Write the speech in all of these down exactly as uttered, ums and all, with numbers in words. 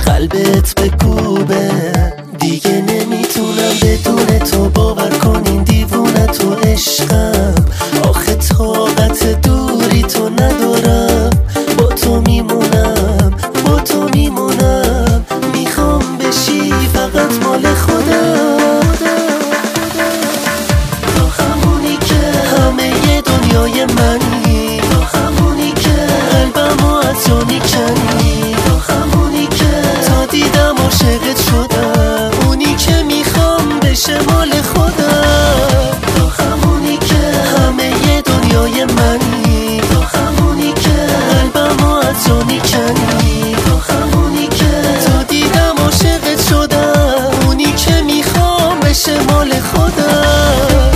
قلبت بکوبه. دیگه نمیتونم بدون تو، باور کن این دیوونه تو عشقم. آخه طاقت دوری تو ندارم، با تو میمونم با تو میمونم. میخوام بشی فقط مال خودم، تو همونی که همه دنیای منی، تو همونی که قلبمو از تو میکنی، تو همونی که تا دیدم عاشقت شدم، اونی که میخوام بشه مال خودم. تو همونی که همه دنیای منی، تو همونی که قلبمو از تو میکنی، تو همونی که تا دیدم عاشقت شدم، اونی که میخوام بشه مال خودم.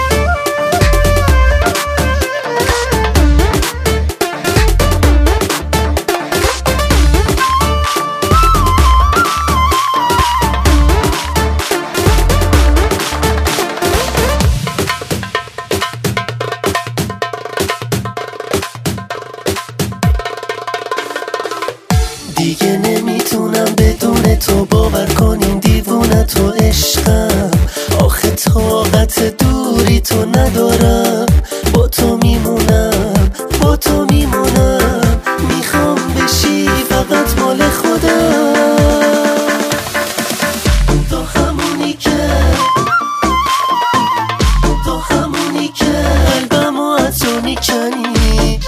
دیگه نمیتونم بدون تو، باور کن این دیوونه تو عشقم. آخه طاقت دوری تو ندارم، با تو میمونم با تو میمونم. میخوام بشی فقط مال خودم، تو همونی که تو همونی که قلبمو از تو میکنی.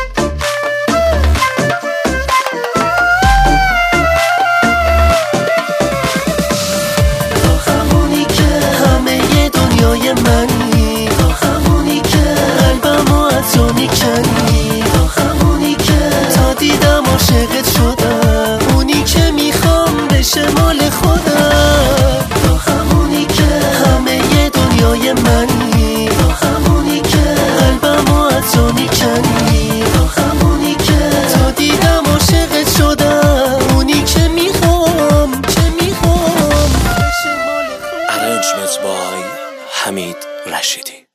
منی تو همونی که قلبمو از تو میکنی، تو همونی که تا دیدم عاشقت شدم، اونی که میخوام بشه مال خودم. تو همونی که همه دنیای منی، تو همونی که قلبمو از تو میکنی، تو همونی که تا دیدم عاشقت شدم، اونی که میخوام که میخوام بشه مال خودم. Arrangements by حمید رشیدی.